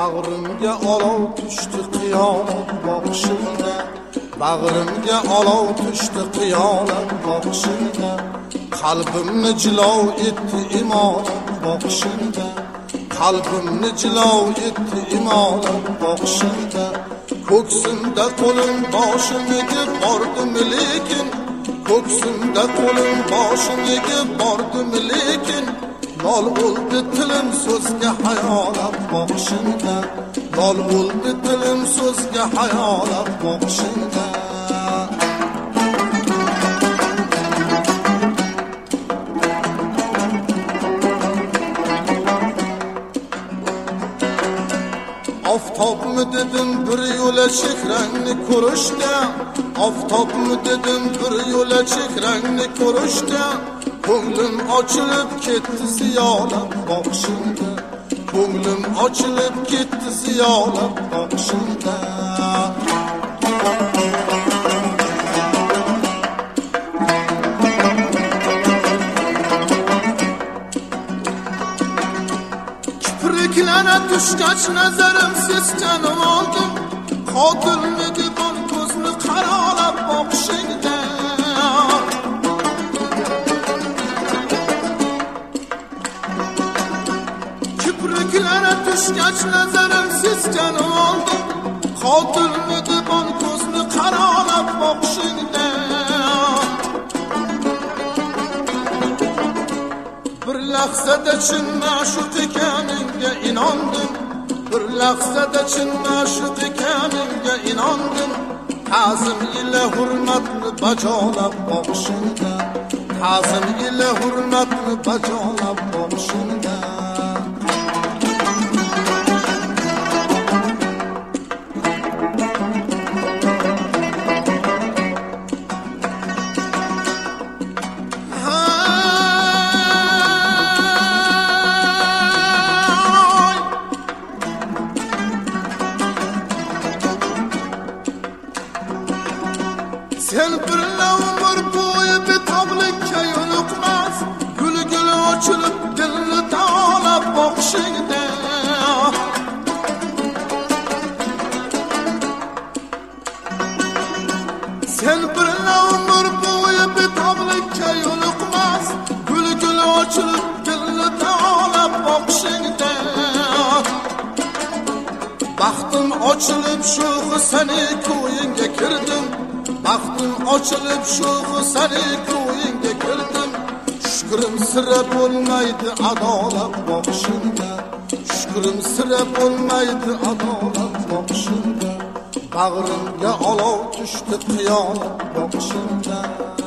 bag'rimga olov tushdi qiyomat boqishingda, bag'rimga olov tushdi qiyomat boqishingda, qalbimni jilov etdi imorat boqishingda, qalbimni jilov etdi imorat boqishingda, ko'ksimda qo'lim boshim egib bordim lekin, ko'ksimda qo'lim boshim egib bordim lekin, lol bo'ldi tilim so'zga hayolab boqishingda, lol bo'ldi tilim so'zga hayolab boqishingda. Oftobmi dedim bir yo'la chehrangni ko'rishda, oftobmi dedim bir yo'la chehrangni ko'rishda, ko'nglim ochilib ketdi ziyolab boqishingda, ko'nglim ochilib ketdi ziyolab boqishingda. Kipriklana tushgach nazarim seskanib oldim, qotilmidi bon ko'zni qarolab boqishingda. Kipriklana tushgach nazarim seskanib oldim, qotilmidi bon ko'zni qarolab boqishingda. Bir lahzada chin ma'shuq ekaningga inondim, bir lahzada chin ma'shuq ekaningga inondim, ta'zim ila hurmatni bajolab boqishingda, ta'zim ila hurmatni bajolab boqishingda. Sen birla umr bo'yi betoblikka yo'liqmas, gul ochilib dilni taolab boqishingda. Sen birla umr bo'yi betoblikka yo'liqmas, gul ochilib dilni taolab boqishingda. Baxtim ochilib shu seni ko'yinga kirdim, baxtim ochilib shu seni ko'yinga kirdim, shukrim sira bo'lmaydi adolat boqishingda, shukrim sira bo'lmaydi adolat boqishingda, bag'rimga olov tushdi qiyomat boqishingda.